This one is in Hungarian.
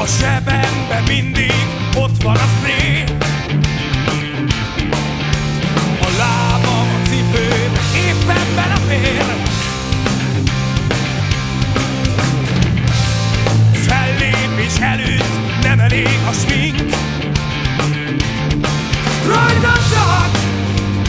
zsebemben mindig ott van a spré. A lábam a cipőbe éppen belefér. Fellépés előtt nem elég a smink.